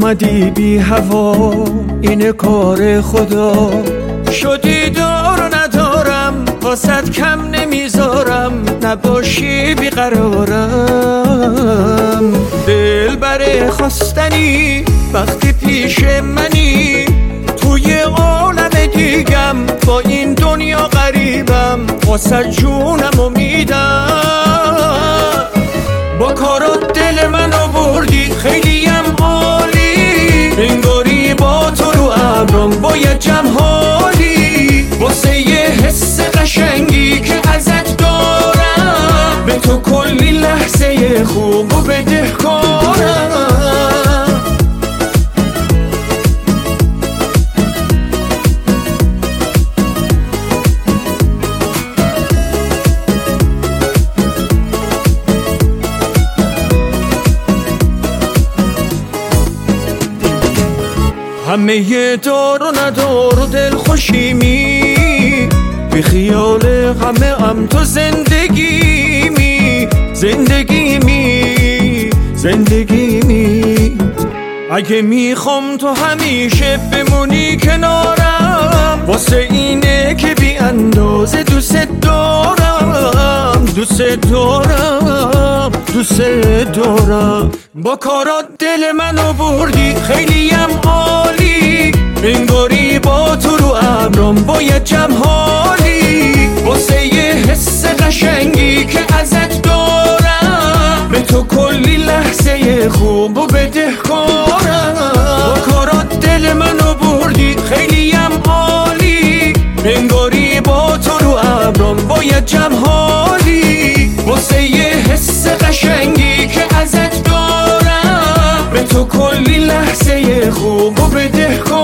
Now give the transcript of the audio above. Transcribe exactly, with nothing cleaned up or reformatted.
اومدی بی هوا، این کار خدا. شدی دار و ندارم، واسد کم نمیذارم، نباشی بیقرارم. دل بر خواستنی وقتی پیش منی، توی عالم دیگم با این دنیا غریبم، واسد جونم میدم. با کارات دل منو بردی خیلیم عالی، انگاری با تو رو ابرم باید جمع حالی. واسه یه حس قشنگی که ازت دارم، به تو کلی لحظه خوب و بدهکارم. همه دار و ندار و دل خوشیمی، بی خیال همه هم تو زندگیمی، زندگیمی، زندگیمی. اگه میخوام تو همیشه بمونی کنارم، واسه اینه که بی اندازه دوست دارم، دوست دارم، دوست دارم. با کارات دل منو بردی خیلیم عالی، انگاری با تو رو ابرم باید جمع حالی. واسه یه حس قشنگی که ازت دارم، به تو کلی لحظه خوب و بدهکارم. با کارات دل منو بردی خیلیم عالی، انگاری با تو رو ابرم باید جمع حالی. واسه یه حس قشنگی که ازت دارم، به تو کلی لحظه خوب و بدهکارم.